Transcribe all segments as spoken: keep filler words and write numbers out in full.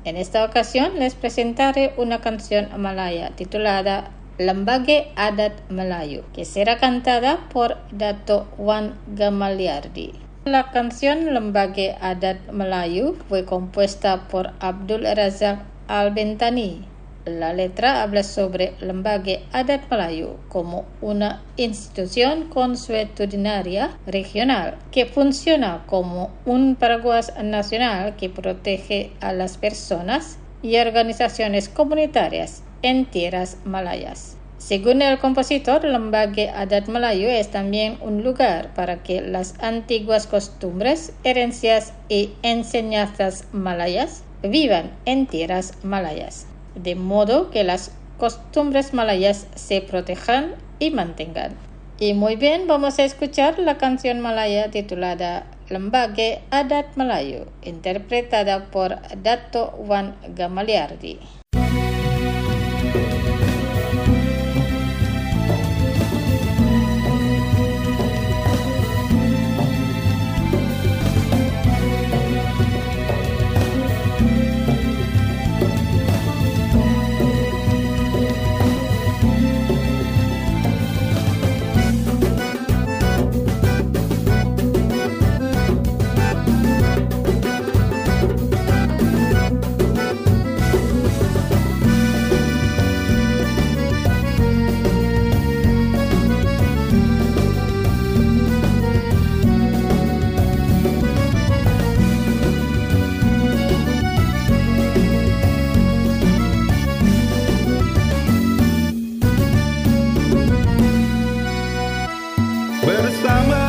En esta ocasión les presentaré una canción malaya titulada Lembaga Adat Melayu, que será cantada por Dato' Wan Gamaliardi. La canción Lembaga Adat Melayu fue compuesta por Abdul Razak Al-Bentani. La letra habla sobre Lembaga Adat Melayu como una institución consuetudinaria regional que funciona como un paraguas nacional que protege a las personas y organizaciones comunitarias en tierras malayas. Según el compositor, Lembaga Adat Melayu es también un lugar para que las antiguas costumbres, herencias y enseñanzas malayas vivan en tierras malayas, de modo que las costumbres malayas se protejan y mantengan. Y muy bien, vamos a escuchar la canción malaya titulada Lembaga Adat Melayu, interpretada por Dato' Wan Gamaliardi. Bersama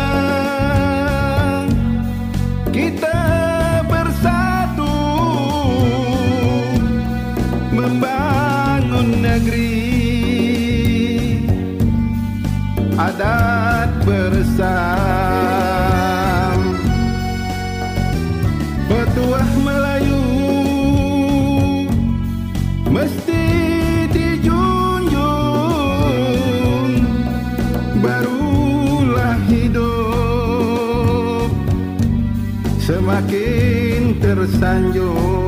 kita bersatu membangun negeri adat bersam. Petuah Melayu mesti dijunjung, barulah hidup semakin tersanjung.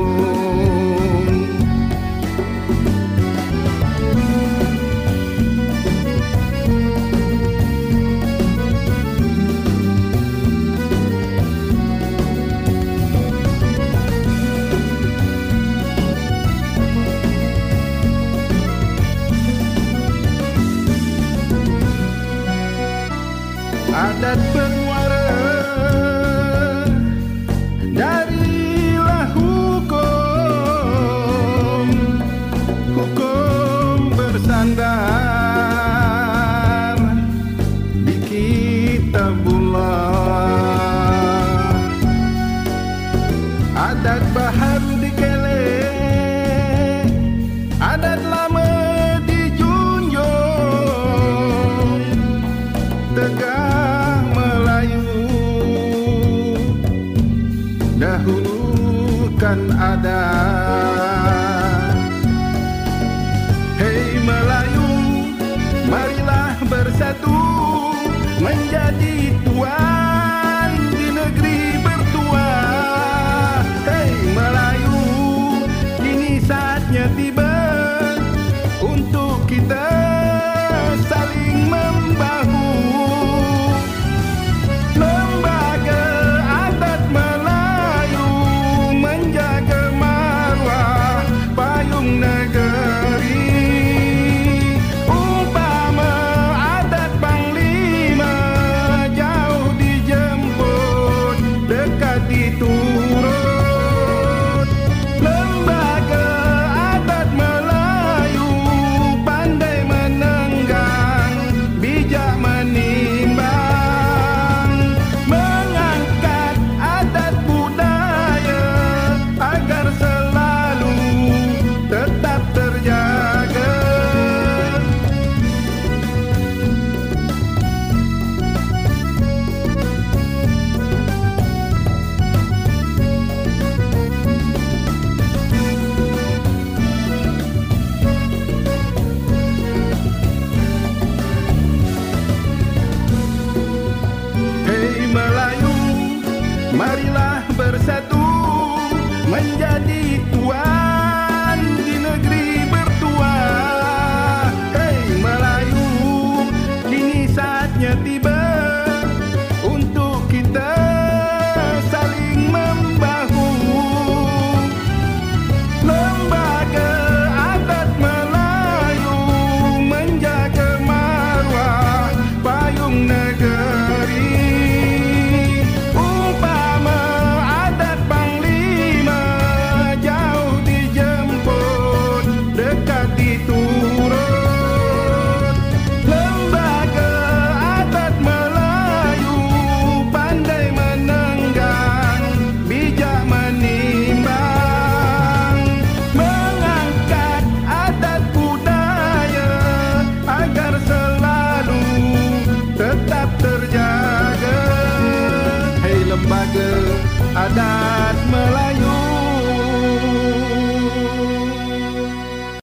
Adat bermuara darilah hukum, hukum bersandar di Kitabullah. Adat baharu dikele, adat lama dijunjung, tegak dahulukan adat. Hei Melayu, marilah bersatu menjadi tuan